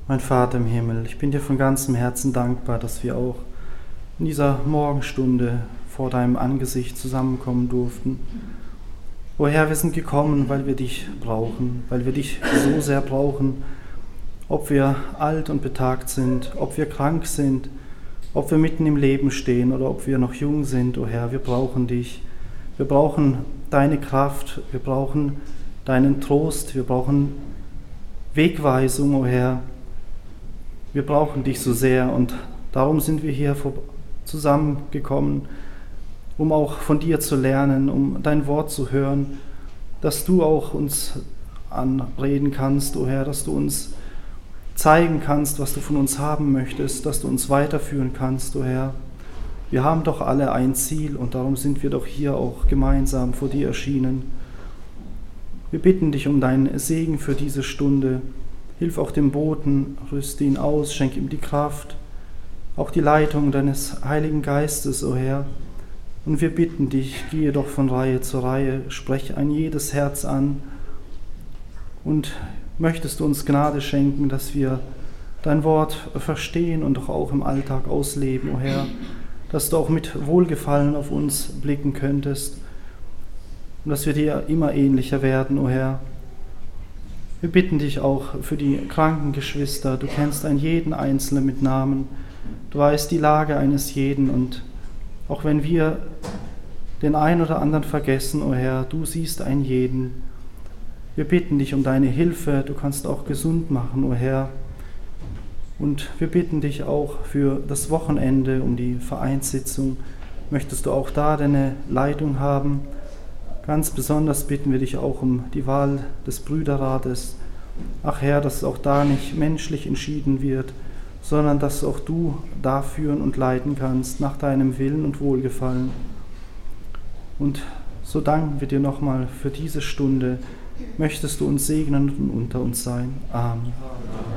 Mein Vater im Himmel, ich bin dir von ganzem Herzen dankbar, dass wir auch in dieser Morgenstunde vor deinem Angesicht zusammenkommen durften. O Herr, wir sind gekommen, weil wir dich brauchen, weil wir dich so sehr brauchen, ob wir alt und betagt sind, ob wir krank sind, ob wir mitten im Leben stehen oder ob wir noch jung sind. O Herr, wir brauchen dich. Wir brauchen deine Kraft, wir brauchen deinen Trost, wir brauchen Wegweisung, o Herr. Wir brauchen dich so sehr und darum sind wir hier zusammengekommen, um auch von dir zu lernen, um dein Wort zu hören, dass du auch uns anreden kannst, o Herr, dass du uns zeigen kannst, was du von uns haben möchtest, dass du uns weiterführen kannst, o Herr. Wir haben doch alle ein Ziel und darum sind wir doch hier auch gemeinsam vor dir erschienen. Wir bitten dich um deinen Segen für diese Stunde. Hilf auch dem Boten, rüste ihn aus, schenk ihm die Kraft, auch die Leitung deines Heiligen Geistes, o Herr. Und wir bitten dich, gehe doch von Reihe zu Reihe, sprech ein jedes Herz an und möchtest du uns Gnade schenken, dass wir dein Wort verstehen und doch auch im Alltag ausleben, o Herr, dass du auch mit Wohlgefallen auf uns blicken könntest und dass wir dir immer ähnlicher werden, o Herr. Wir bitten dich auch für die kranken Geschwister. Du kennst einen jeden Einzelnen mit Namen. Du weißt die Lage eines jeden. Und auch wenn wir den einen oder anderen vergessen, o Herr, du siehst einen jeden. Wir bitten dich um deine Hilfe. Du kannst auch gesund machen, o Herr. Und wir bitten dich auch für das Wochenende, um die Vereinssitzung. Möchtest du auch da deine Leitung haben? Ganz besonders bitten wir dich auch um die Wahl des Brüderrates. Ach Herr, dass auch da nicht menschlich entschieden wird, sondern dass auch du da führen und leiten kannst nach deinem Willen und Wohlgefallen. Und so danken wir dir nochmal für diese Stunde. Möchtest du uns segnen und unter uns sein. Amen.